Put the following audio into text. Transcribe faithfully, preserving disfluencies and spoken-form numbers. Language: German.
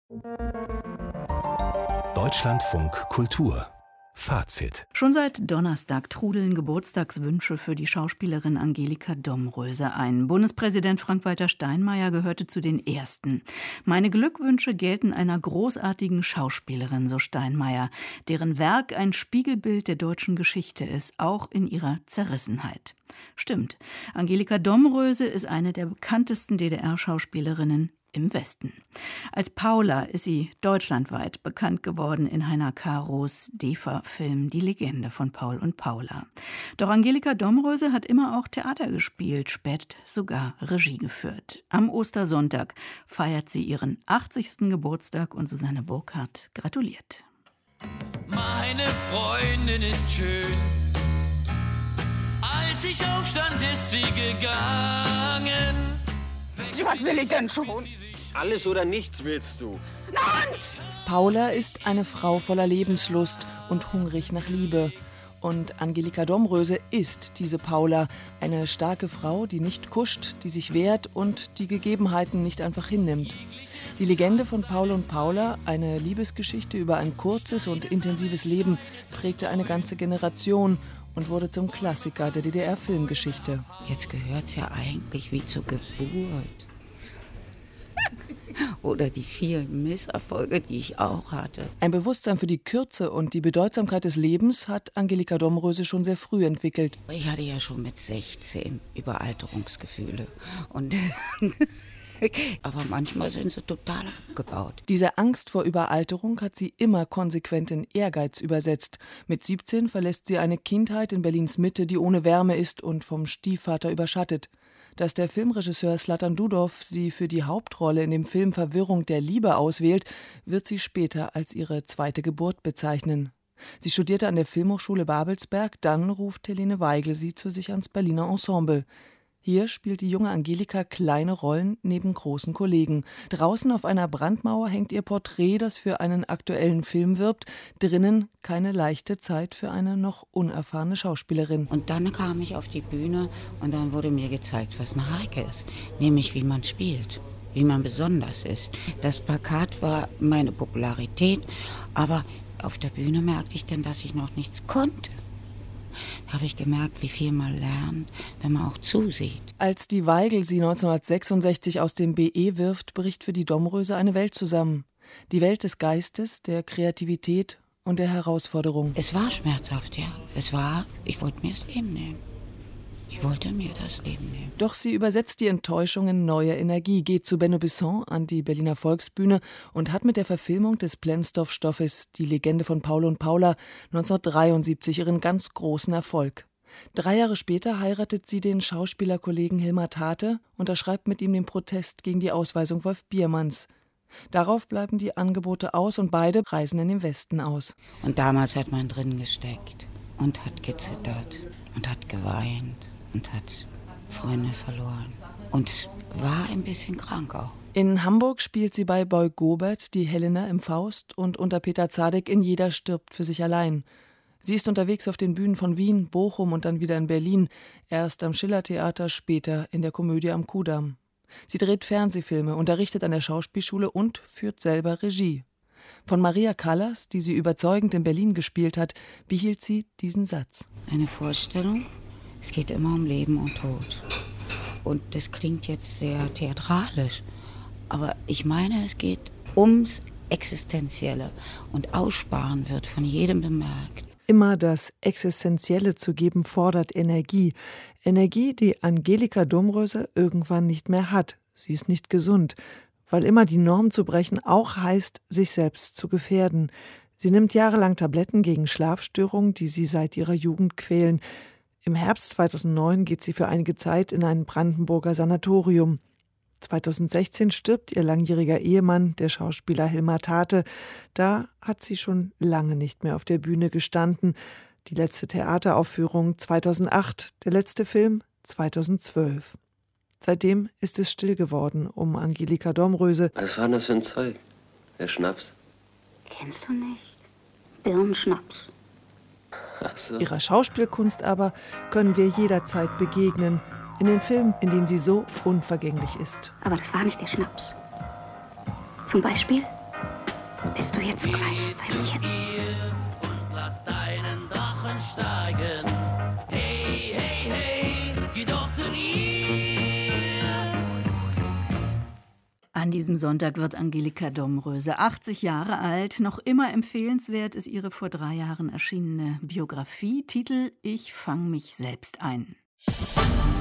Deutschlandfunk Kultur Fazit. Schon seit Donnerstag trudeln Geburtstagswünsche für die Schauspielerin Angelika Domröse ein. Bundespräsident Frank-Walter Steinmeier gehörte zu den ersten. Meine Glückwünsche gelten einer großartigen Schauspielerin, so Steinmeier, deren Werk ein Spiegelbild der deutschen Geschichte ist, auch in ihrer Zerrissenheit. Stimmt, Angelika Domröse ist eine der bekanntesten D D R-Schauspielerinnen im Westen. Als Paula ist sie deutschlandweit bekannt geworden in Heiner Karos D E F A-Film Die Legende von Paul und Paula. Doch Angelika Domröse hat immer auch Theater gespielt, spät sogar Regie geführt. Am Ostersonntag feiert sie ihren achtzigsten Geburtstag und Susanne Burkhardt gratuliert. Meine Freundin ist schön. Als ich aufstand, ist sie gegangen. Was will ich denn schon? Alles oder nichts willst du. Nein! Paula ist eine Frau voller Lebenslust und hungrig nach Liebe. Und Angelika Domröse ist diese Paula, eine starke Frau, die nicht kuscht, die sich wehrt und die Gegebenheiten nicht einfach hinnimmt. Die Legende von Paul und Paula, eine Liebesgeschichte über ein kurzes und intensives Leben, prägte eine ganze Generation und wurde zum Klassiker der D D R-Filmgeschichte. Jetzt gehört's ja eigentlich wie zur Geburt. Oder die vielen Misserfolge, die ich auch hatte. Ein Bewusstsein für die Kürze und die Bedeutsamkeit des Lebens hat Angelika Domröse schon sehr früh entwickelt. Ich hatte ja schon mit sechzehn Überalterungsgefühle. Und aber manchmal sind sie total abgebaut. Diese Angst vor Überalterung hat sie immer konsequent in Ehrgeiz übersetzt. Mit siebzehn verlässt sie eine Kindheit in Berlins Mitte, die ohne Wärme ist und vom Stiefvater überschattet. Dass der Filmregisseur Zlatan Dudow sie für die Hauptrolle in dem Film Verwirrung der Liebe auswählt, wird sie später als ihre zweite Geburt bezeichnen. Sie studierte an der Filmhochschule Babelsberg, dann ruft Helene Weigel sie zu sich ans Berliner Ensemble. Hier spielt die junge Angelika kleine Rollen neben großen Kollegen. Draußen auf einer Brandmauer hängt ihr Porträt, das für einen aktuellen Film wirbt. Drinnen keine leichte Zeit für eine noch unerfahrene Schauspielerin. Und dann kam ich auf die Bühne und dann wurde mir gezeigt, was eine Heike ist. Nämlich, wie man spielt, wie man besonders ist. Das Plakat war meine Popularität, aber auf der Bühne merkte ich dann, dass ich noch nichts konnte. Da habe ich gemerkt, wie viel man lernt, wenn man auch zusieht. Als die Weigel sie neunzehnhundertsechsundsechzig aus dem B E wirft, bricht für die Domröse eine Welt zusammen. Die Welt des Geistes, der Kreativität und der Herausforderung. Es war schmerzhaft, ja. Es war, ich wollte mir das Leben nehmen. Ich wollte mir das Leben nehmen. Doch sie übersetzt die Enttäuschung in neue Energie, geht zu Benno Besson an die Berliner Volksbühne und hat mit der Verfilmung des Plenzdorf-Stoffes Die Legende von Paul und Paula neunzehnhundertdreiundsiebzig ihren ganz großen Erfolg. Drei Jahre später heiratet sie den Schauspielerkollegen Hilmar Tate, unterschreibt mit ihm den Protest gegen die Ausweisung Wolf Biermanns. Darauf bleiben die Angebote aus und beide reisen in den Westen aus. Und damals hat man drin gesteckt und hat gezittert und hat geweint. Und hat Freunde verloren und war ein bisschen krank auch. In Hamburg spielt sie bei Boy Gobert die Helena im Faust und unter Peter Zadek in Jeder stirbt für sich allein. Sie ist unterwegs auf den Bühnen von Wien, Bochum und dann wieder in Berlin, erst am Schillertheater, später in der Komödie am Kudamm. Sie dreht Fernsehfilme, unterrichtet an der Schauspielschule und führt selber Regie. Von Maria Callas, die sie überzeugend in Berlin gespielt hat, behielt sie diesen Satz. Eine Vorstellung? Es geht immer um Leben und Tod. Und das klingt jetzt sehr theatralisch. Aber ich meine, es geht ums Existenzielle. Und Aussparen wird von jedem bemerkt. Immer das Existenzielle zu geben, fordert Energie. Energie, die Angelika Domröse irgendwann nicht mehr hat. Sie ist nicht gesund. Weil immer die Norm zu brechen auch heißt, sich selbst zu gefährden. Sie nimmt jahrelang Tabletten gegen Schlafstörungen, die sie seit ihrer Jugend quälen. Im Herbst zweitausendneun geht sie für einige Zeit in ein Brandenburger Sanatorium. zweitausendsechzehn stirbt ihr langjähriger Ehemann, der Schauspieler Hilmar Tate. Da hat sie schon lange nicht mehr auf der Bühne gestanden. Die letzte Theateraufführung zweitausendacht, der letzte Film zweitausendzwölf. Seitdem ist es still geworden um Angelika Domröse. Was war denn das für ein Zeug? Der Schnaps? Kennst du nicht? Birnenschnaps. Ach so. Ihrer Schauspielkunst aber können wir jederzeit begegnen. In den Filmen, in denen sie so unvergänglich ist. Aber das war nicht der Schnaps. Zum Beispiel Bist du jetzt gleich bei mir? Und lass deinen Drachen steigen. Hey, hey, hey, geh doch zu ihr. An diesem Sonntag wird Angelika Domröse achtzig Jahre alt. Noch immer empfehlenswert ist ihre vor drei Jahren erschienene Biografie. Titel: Ich fang mich selbst ein.